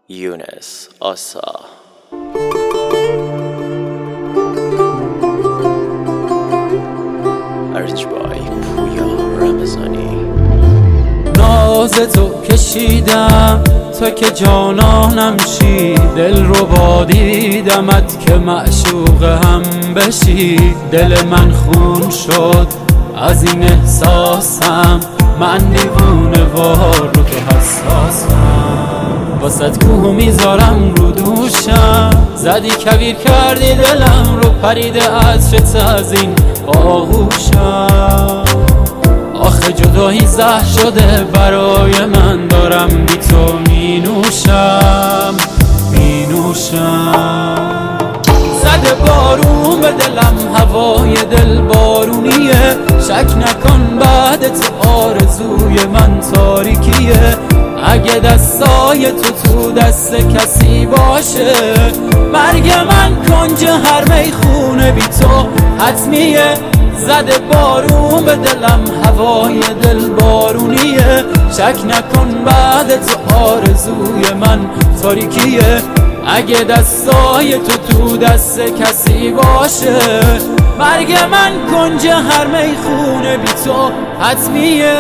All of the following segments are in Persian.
یونس آسا. ارجبای پویا رمضانی. ناز تو کشیدم تا که جانانم شی، دل رو با دیدمت که معشوق هم بشی. دل من خون شد از این احساسم، من دیوونه وار رو تو حساسم. واسد کوه میذارم رو دوشم، زدی کویر کردی دلم رو، پریده از شت از این آغوشم. آخه جدایی زهر شده برای من، دارم بی تو می نوشم. زده بارون به دلم، هوای دل بارونیه. شک نکن بعد تو آرزوی من تاریکیه. اگه دستای تو دست کسی باشه، مرگ من کنج هر میخونه بی تو حتمیه. زده بارون به دلم، هوای دل بارونیه. شک نکن بعد تو آرزوی من تاریکیه. اگه دستای تو دست کسی باشه، مرگ من کنج هر میخونه بی تو حتمیه.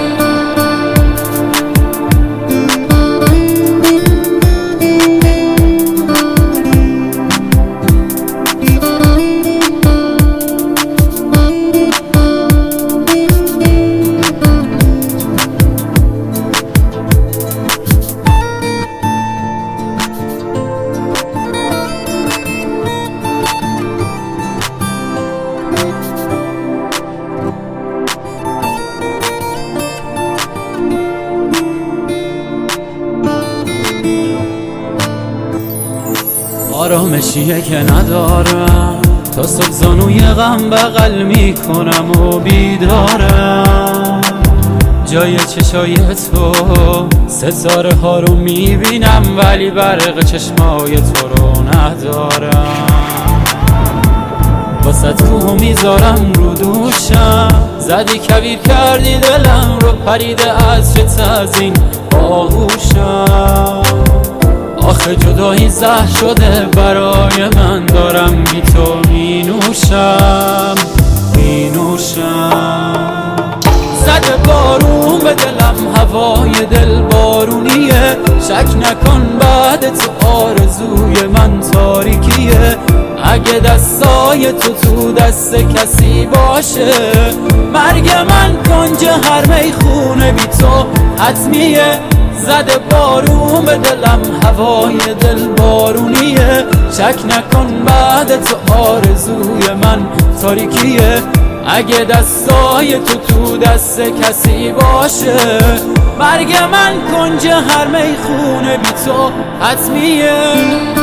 آرامشیه که ندارم، تا صبح زانوی غم بغل میکنم و بیدارم. جای چشای تو ستاره ها رو میبینم، ولی برق چشمای تو رو ندارم. واسد کوه میذارم رو دوشم، زدی کویر کردی دلم رو، پریده از شت از این آغوشم. آخه جدایی زهر شده برای من، دارم بی تو می نوشم. زده بارون به دلم، هوای دل بارونیه. شک نکن بعد تو آرزوی من تاریکیه. اگه دستای تو دست کسی باشه، مرگ من کنج هر میخونه بی تو حتمیه. زده بارون به دلم، هوای دل بارونیه. شک نکن بعد تو آرزوی من تاریکیه. اگه دستای تو دست کسی باشه، مرگ من کنج هر میخونه بی تو حتمیه.